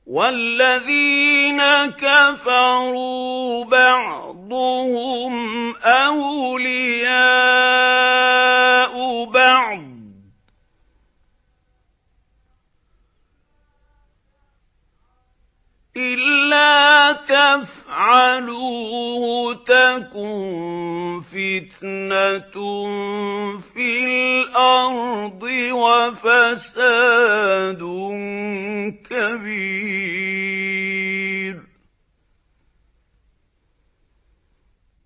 وَالَّذِينَ كَفَرُوا بَعْضُهُمْ أَوْلِيَاءُ بَعْضٍ إِلَّا تَفْعَلُوهُ تَكُن فِتْنَةٌ فِي الْأَرْضِ وَفَسَادٌ كَبِيرٌ